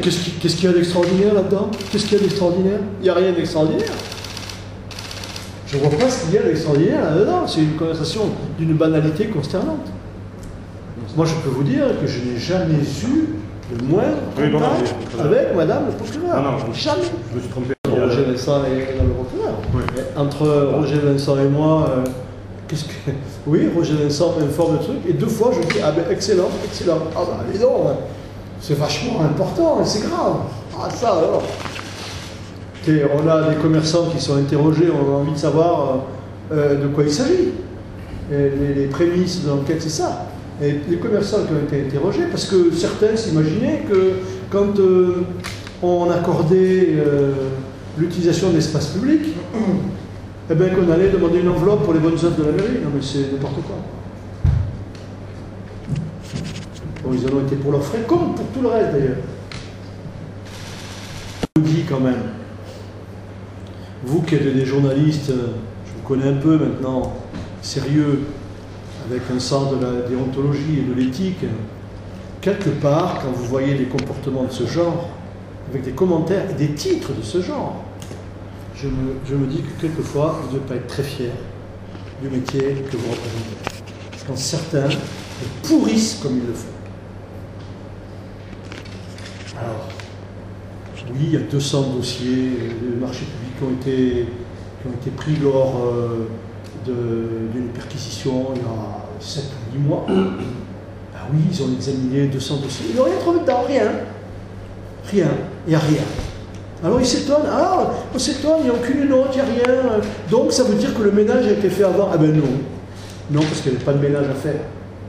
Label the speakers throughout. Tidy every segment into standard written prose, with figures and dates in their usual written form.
Speaker 1: qu'est-ce qu'il y a d'extraordinaire là-dedans? Qu'est-ce qu'il y a d'extraordinaire? Il n'y a rien d'extraordinaire. Je ne vois pas ce qu'il y a d'extraordinaire là-dedans. C'est une conversation d'une banalité consternante. Moi, je peux vous dire que je n'ai jamais eu le moindre contact avec Madame le procureur.
Speaker 2: Non,
Speaker 1: jamais.
Speaker 2: Je me suis trompé.
Speaker 1: Roger Vincent et Madame le procureur. Oui. Entre Roger Vincent et moi, oui, Roger Vincent m'informe de trucs, et 2 fois je dis, ah ben excellent, excellent. Ah ben dis donc, c'est vachement important, et c'est grave. Ah ça alors. Et on a des commerçants qui sont interrogés, on a envie de savoir de quoi il s'agit. Les prémices de l'enquête, c'est ça. Et les commerçants qui ont été interrogés, parce que certains s'imaginaient que quand on accordait l'utilisation d'espace public, eh bien qu'on allait demander une enveloppe pour les bonnes œuvres de la mairie. Non mais c'est n'importe quoi. Bon, ils en ont été pour leurs frais, comme pour tout le reste d'ailleurs. Je vous dis quand même, vous qui êtes des journalistes, je vous connais un peu maintenant, sérieux, avec un sens de la déontologie et de l'éthique, quelque part, quand vous voyez des comportements de ce genre, avec des commentaires et des titres de ce genre, je me dis que quelquefois, vous ne devez pas être très fier du métier que vous représentez. Quand certains le pourrissent comme ils le font. Alors, oui, il y a 200 dossiers de marchés publics qui ont été pris lors d'une perquisition il y a 7 ou 8 mois. Ah oui, ils ont examiné 200 dossiers. Ils n'ont rien trouvé dedans, rien. Rien, il n'y a rien. Alors ils s'étonnent, on s'étonne, il n'y a aucune note, il n'y a rien. Donc ça veut dire que le ménage a été fait avant. Ah ben non. Non, parce qu'il n'y avait pas de ménage à faire.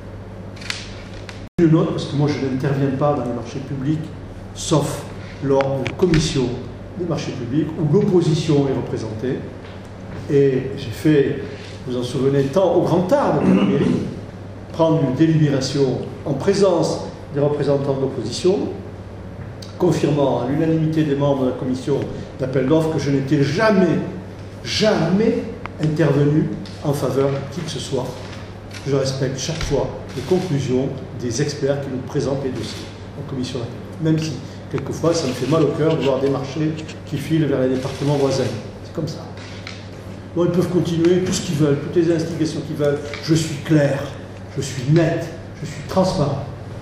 Speaker 1: Une note, parce que moi je n'interviens pas dans les marchés publics, sauf lors de la commission des marchés publics, où l'opposition est représentée. Et j'ai fait, vous en souvenez, tant au grand art de la mairie, prendre une délibération en présence des représentants de l'opposition, confirmant à l'unanimité des membres de la commission d'appel d'offres que je n'étais jamais intervenu en faveur de qui que ce soit. Je respecte chaque fois les conclusions des experts qui nous présentent les dossiers en commission d'appel d'offres. Même si, quelquefois, ça me fait mal au cœur de voir des marchés qui filent vers les départements voisins. C'est comme ça. Bon, ils peuvent continuer tout ce qu'ils veulent, toutes les instigations qu'ils veulent. Je suis clair, je suis net, je suis transparent.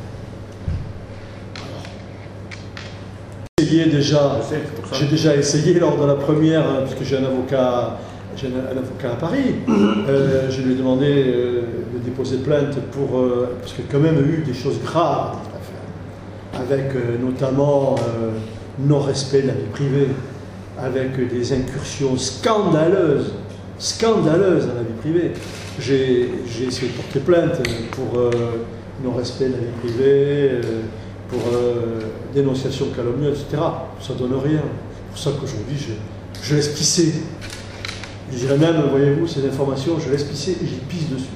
Speaker 1: J'ai déjà essayé lors de la première, puisque j'ai un avocat à Paris, je lui ai demandé de déposer plainte parce qu'il y a quand même eu des choses graves à faire, avec notamment non-respect de la vie privée, avec des incursions scandaleuses dans la vie privée. J'ai essayé de porter plainte pour non-respect de la vie privée, pour dénonciation calomnieuse, etc. Ça ne donne rien. C'est pour ça qu'aujourd'hui, je laisse pisser. Je dirais même, voyez-vous, ces informations, je laisse pisser et j'y pisse dessus.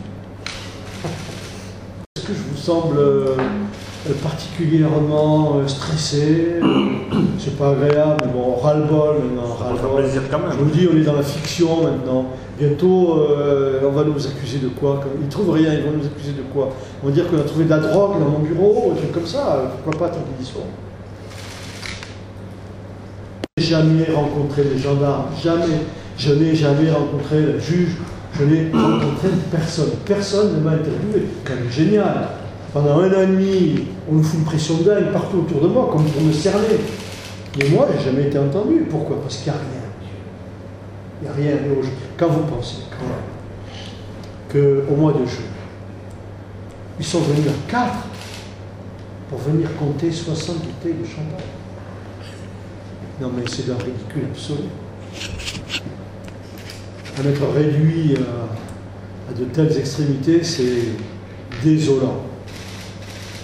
Speaker 1: Est-ce que je vous semble particulièrement stressé? C'est pas agréable, mais bon, ras-le-bol maintenant. Je vous dis, on est dans la fiction maintenant. Bientôt, on va nous accuser de quoi? Ils ne trouvent rien, ils vont nous accuser de quoi? Ils vont dire qu'on a trouvé de la drogue dans mon bureau, des trucs comme ça. Pourquoi pas tant qu'ils y sont? Je n'ai jamais rencontré les gendarmes, jamais. Je n'ai jamais rencontré le juge, je n'ai rencontré personne. Personne ne m'a interviewé. C'est quand même génial. Pendant 1 an et demi, on nous fout une pression dingue partout autour de moi, comme pour me cerner. Mais moi, je n'ai jamais été entendu. Pourquoi? Parce qu'il n'y a rien. Il n'y a rien. Quand vous pensez qu'au mois de juin, ils sont venus à 4 pour venir compter 60 bouteilles de champagne. Non mais c'est d'un ridicule absolu. À m'être réduit à de telles extrémités, c'est désolant.